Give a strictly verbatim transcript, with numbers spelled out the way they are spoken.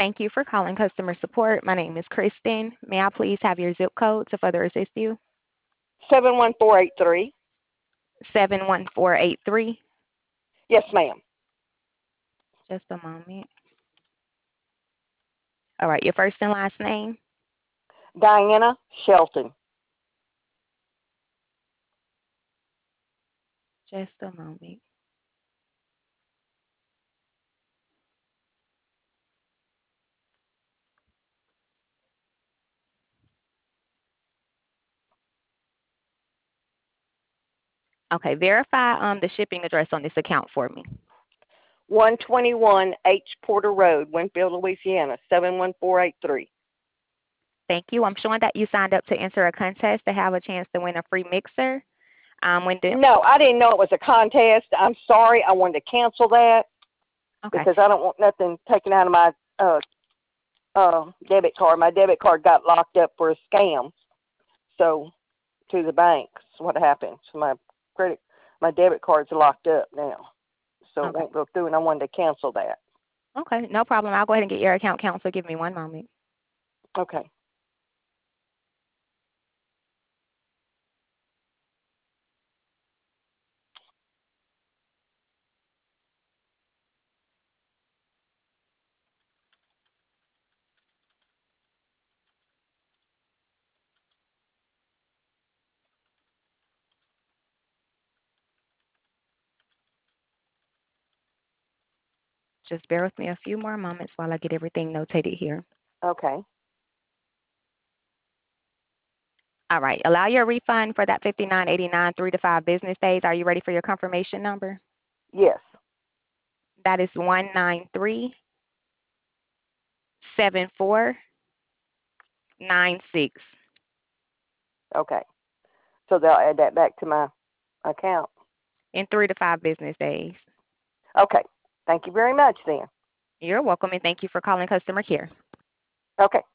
Thank you for calling customer support. My name is Kristen. May I please have your zip code to further assist you? seven one four eight three. seven one four eight three. Yes, ma'am. Just a moment. All right, your first and last name? Diana Shelton. Just a moment. Okay, verify um the shipping address on this account for me. one twenty-one H Porter Road, Winfield, Louisiana, seven one four eight three. Thank you. I'm showing that you signed up to enter a contest to have a chance to win a free mixer. Um, when the, No, I didn't know it was a contest. I'm sorry. I wanted to cancel that okay. because I don't want nothing taken out of my uh, uh, debit card. My debit card got locked up for a scam. So, to the banks, what happened? So my credit, my debit card's locked up now, so Okay. it won't go through. And I wanted to cancel that. Okay, no problem. I'll go ahead and get your account canceled. Give me one moment. Okay. Just bear with me a few more moments while I get everything notated here. Okay. All right. Allow your refund for that fifty-nine eighty-nine, three to five business days. Are you ready for your confirmation number? Yes. That is one nine three seven four nine six. Okay. So they'll add that back to my account. In three to five business days. Okay. Thank you very much then. You're welcome, and thank you for calling customer care. Okay.